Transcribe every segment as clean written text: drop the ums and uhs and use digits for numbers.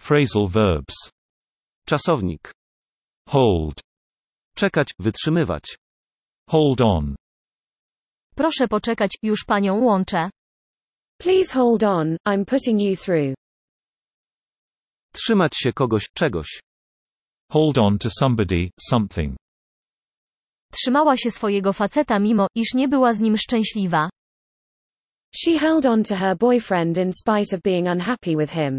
Phrasal verbs. Czasownik. Hold. Czekać, wytrzymywać. Hold on. Proszę poczekać, już panią łączę. Please hold on, I'm putting you through. Trzymać się kogoś, czegoś. Hold on to somebody, something. Trzymała się swojego faceta mimo, iż nie była z nim szczęśliwa. She held on to her boyfriend in spite of being unhappy with him.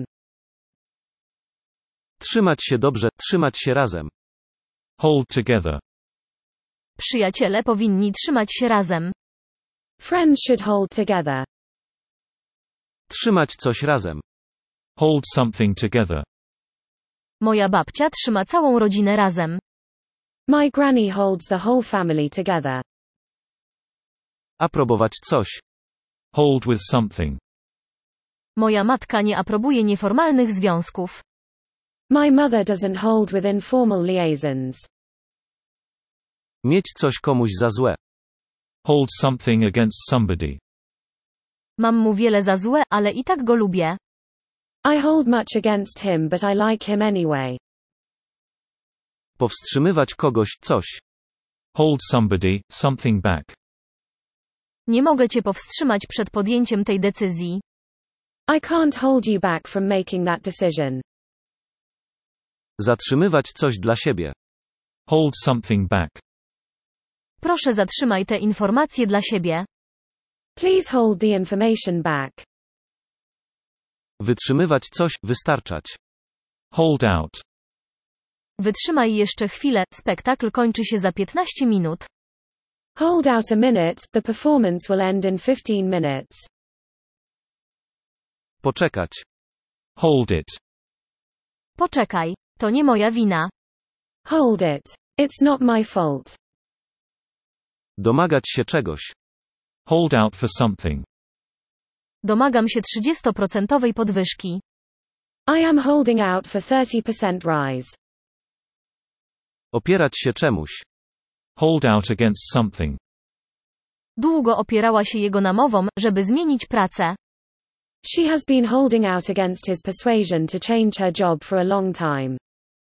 Trzymać się dobrze, trzymać się razem. Hold together. Przyjaciele powinni trzymać się razem. Friends should hold together. Trzymać coś razem. Hold something together. Moja babcia trzyma całą rodzinę razem. My granny holds the whole family together. Aprobować coś. Hold with something. Moja matka nie aprobuje nieformalnych związków. My mother doesn't hold with informal liaisons. Mieć coś komuś za złe. Hold something against somebody. Mam mu wiele za złe, ale i tak go lubię. I hold much against him but I like him anyway. Powstrzymywać kogoś, coś. Hold somebody, something back. Nie mogę cię powstrzymać przed podjęciem tej decyzji. I can't hold you back from making that decision. Zatrzymywać coś dla siebie. Hold something back. Proszę zatrzymaj te informacje dla siebie. Please hold the information back. Wytrzymywać coś, wystarczać. Hold out. Wytrzymaj jeszcze chwilę, spektakl kończy się za 15 minut. Hold out a minute, the performance will end in 15 minutes. Poczekać. Hold it. Poczekaj, to nie moja wina. Hold it. It's not my fault. Domagać się czegoś. Hold out for something. Domagam się 30% podwyżki. I am holding out for 30% rise. Opierać się czemuś. Hold out against something. Długo opierała się jego namowom, żeby zmienić pracę. She has been holding out against his persuasion to change her job for a long time.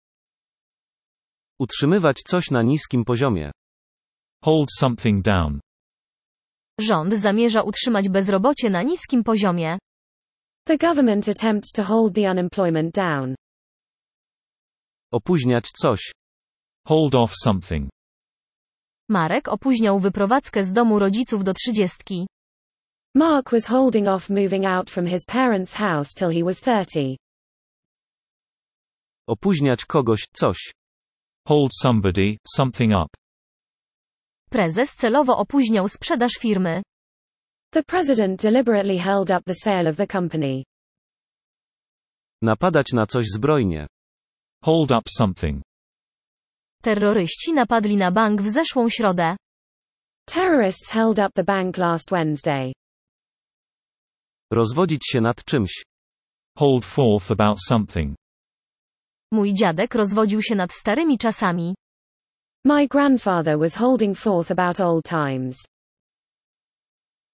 Utrzymywać coś na niskim poziomie. Hold something down. Rząd zamierza utrzymać bezrobocie na niskim poziomie. The government attempts to hold the unemployment down. Opóźniać coś. Hold off something. Marek opóźniał wyprowadzkę z domu rodziców do 30. Mark was holding off moving out from his parents' house till he was 30. Opóźniać kogoś, coś. Hold somebody, something up. Prezes celowo opóźniał sprzedaż firmy. The president deliberately held up the sale of the company. Napadać na coś zbrojnie. Hold up something. Terroryści napadli na bank w zeszłą środę. Terrorists held up the bank last Wednesday. Rozwodzić się nad czymś. Hold forth about something. Mój dziadek rozwodził się nad starymi czasami. My grandfather was holding forth about old times.